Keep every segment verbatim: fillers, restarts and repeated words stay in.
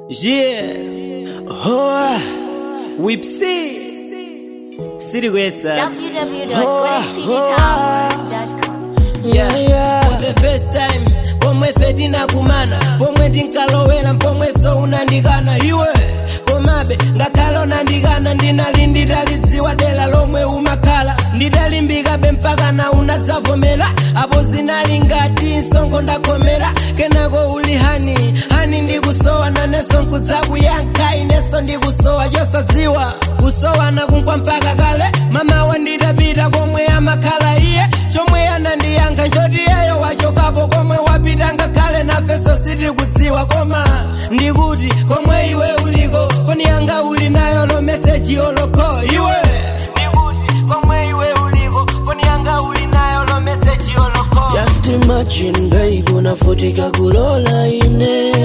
Yeah. Oh. Whipsy. City West. w w w dot golden city tower dot com. Yeah, yeah. For the first time pomwe feti nakumana pomwe tinkalowera pomwe so unandikana iwe komabe ngakhala unandikana ndinali nditalidziwa dela lomwe umakhala nditalimbika be mpaka na unadzavomera apo zinali ngati nsongo ndakomera kenako uli hani hani ndikusowa naneso nkudzakuyankha ineso ndikusowa chosadziwa kusowana kunkwa mpaka kale mama wanditapita komwe amakhala iye chomwe anandiyankha njoti yeyo wachokapo komwe wapita ngakhale nafeso sitikudziwa koma ndikuti komwe iwe uliko foni yanga uli nayo lo message oloko iwe ndikuti komwe iwe uliko foni yanga uli nayo lo message oloko. Just imagine babe unafutika kulola ine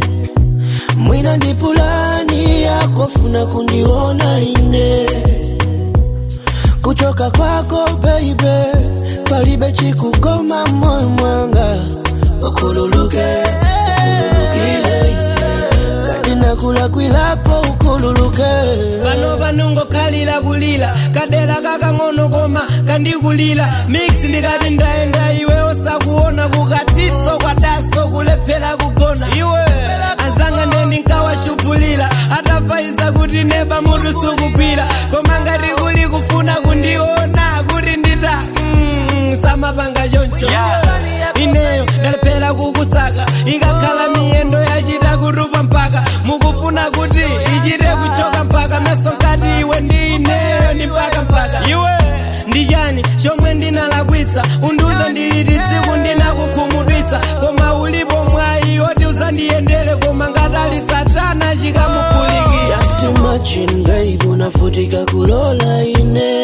mwina ndipulani yako funa kundiona ine kuchoka kwako baby palibe chikukoma moyo mwanga ukululuke ukululukile kati nakula kwilapo ukululuke pano panungo khalila kulila kadela kakang'ono koma kandikulila mix ndikati ndaenda iwe osakuona kukatiso kwadaso kulephera kugona iwe azanga ndendi nkawashupulila atapaiza kuti neba mutu sukupira koma ngati kuli kufuna kundiona kuti ndita mm, samapanga choncho yeah. Ineyo ndalephera kukusaka ikakhala miyendo yachita kutupa mpaka mukufuna kuti ichite kuchoka mpaka meso nkati iwe ndi ineyo ndi mpaka mpaka iwe ndichani chomwe ndinalakwitsa undiuze ndiliti tsiku ndinakukhumudwitsa koma ulipo mwayi oti uzandiyendere koma ngatali satana chikamuphuliki. Just imagine babe unafutika kulola ine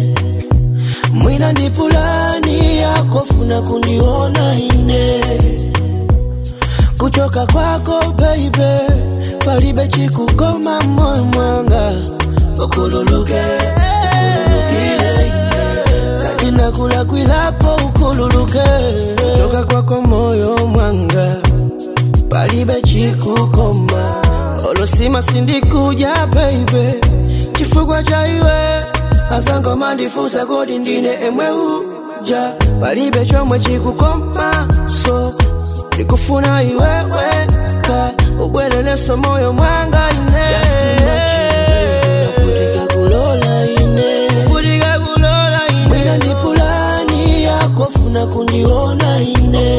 mwina ndipulani yako funa kundiona ine kuchoka kwako baby palibe chikukoma moyo mwanga ukululuke ukululukile kati nakula kwilapo ukululuke kuchoka kwako moyo mwanga palibe chikukoma olosima sindikuja baby chifukwa cha iwe azango mandifusa kodi ndine emwe uja palibe chomwe chikukoma so nikufuna iwewe ka ubweleleso moyo mwanga ine. Just imagine unafutika kulola ine unafutika kulola ine mwina ndipulani yako funa kundiona ine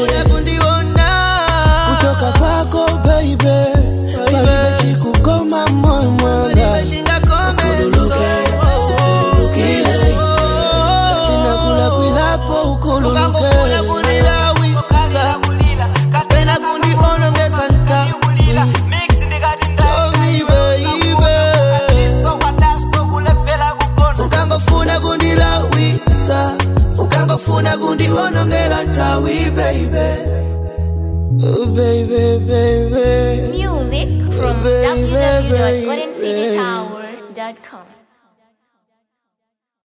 kuchoka kwako baby palibe chikukoma moyo mwanga ukululuke ukululukile kati nakula kwilapo ukululuke ukangofuna kundionongela ntawi baby oh baby baby Music from w w w dot golden city tower dot com.